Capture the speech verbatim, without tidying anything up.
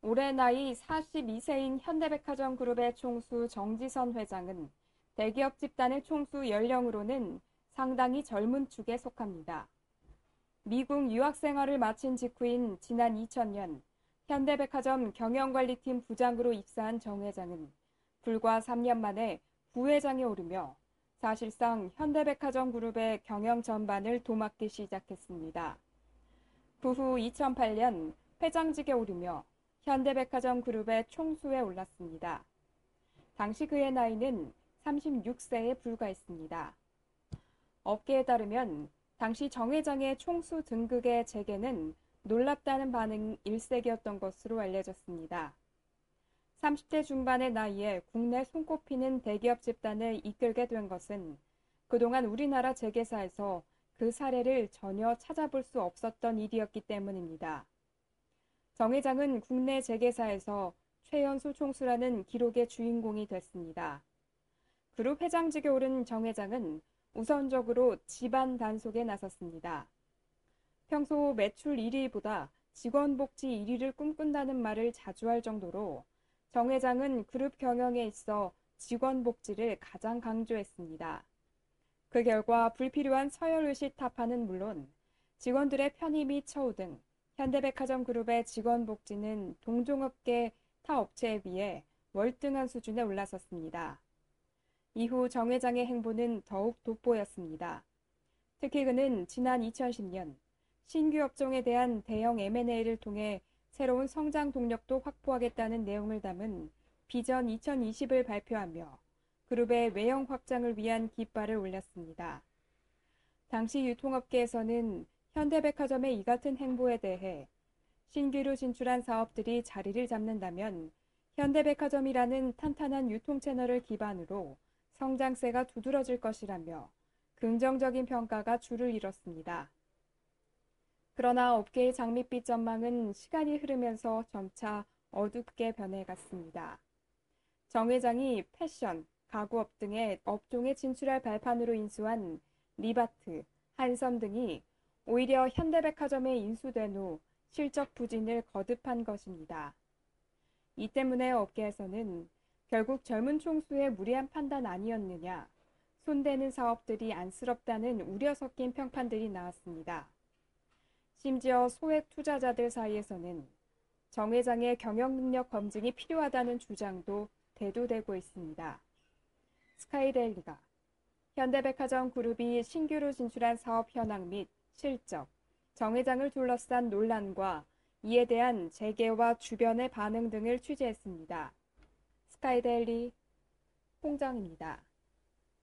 올해 나이 사십이 세인 현대백화점 그룹의 총수 정지선 회장은 대기업 집단의 총수 연령으로는 상당히 젊은 축에 속합니다. 미국 유학 생활을 마친 직후인 지난 이천 년 현대백화점 경영관리팀 부장으로 입사한 정 회장은 불과 삼 년 만에 부회장에 오르며 사실상 현대백화점 그룹의 경영 전반을 도맡기 시작했습니다. 그 후 이천팔 년 회장직에 오르며 현대백화점 그룹의 총수에 올랐습니다. 당시 그의 나이는 삼십육 세에 불과했습니다. 업계에 따르면 당시 정 회장의 총수 등극의 재개는 놀랍다는 반응이 일색이었던 것으로 알려졌습니다. 삼십 대 중반의 나이에 국내 손꼽히는 대기업 집단을 이끌게 된 것은 그동안 우리나라 재계사에서 그 사례를 전혀 찾아볼 수 없었던 일이었기 때문입니다. 정 회장은 국내 재계사에서 최연소 총수라는 기록의 주인공이 됐습니다. 그룹 회장직에 오른 정 회장은 우선적으로 집안 단속에 나섰습니다. 평소 매출 일 위보다 직원 복지 일 위를 꿈꾼다는 말을 자주 할 정도로 정 회장은 그룹 경영에 있어 직원 복지를 가장 강조했습니다. 그 결과 불필요한 서열의식 타파는 물론 직원들의 편의 및 처우 등 현대백화점 그룹의 직원 복지는 동종업계 타 업체에 비해 월등한 수준에 올라섰습니다. 이후 정 회장의 행보는 더욱 돋보였습니다. 특히 그는 지난 이천십 년 신규 업종에 대한 대형 엠 앤 에이를 통해 새로운 성장 동력도 확보하겠다는 내용을 담은 비전 이천이십을 발표하며 그룹의 외형 확장을 위한 깃발을 올렸습니다. 당시 유통업계에서는 현대백화점의 이 같은 행보에 대해 신규로 진출한 사업들이 자리를 잡는다면 현대백화점이라는 탄탄한 유통 채널을 기반으로 성장세가 두드러질 것이라며 긍정적인 평가가 줄을 이뤘습니다. 그러나 업계의 장밋빛 전망은 시간이 흐르면서 점차 어둡게 변해갔습니다. 정 회장이 패션, 가구업 등의 업종에 진출할 발판으로 인수한 리바트, 한섬 등이 오히려 현대백화점에 인수된 후 실적 부진을 거듭한 것입니다. 이 때문에 업계에서는 결국 젊은 총수의 무리한 판단 아니었느냐, 손대는 사업들이 안쓰럽다는 우려 섞인 평판들이 나왔습니다. 심지어 소액 투자자들 사이에서는 정 회장의 경영 능력 검증이 필요하다는 주장도 대두되고 있습니다. 스카이데일리가 현대백화점 그룹이 신규로 진출한 사업 현황 및 실적, 정 회장을 둘러싼 논란과 이에 대한 재계와 주변의 반응 등을 취재했습니다. 스카이데일리 홍정입니다.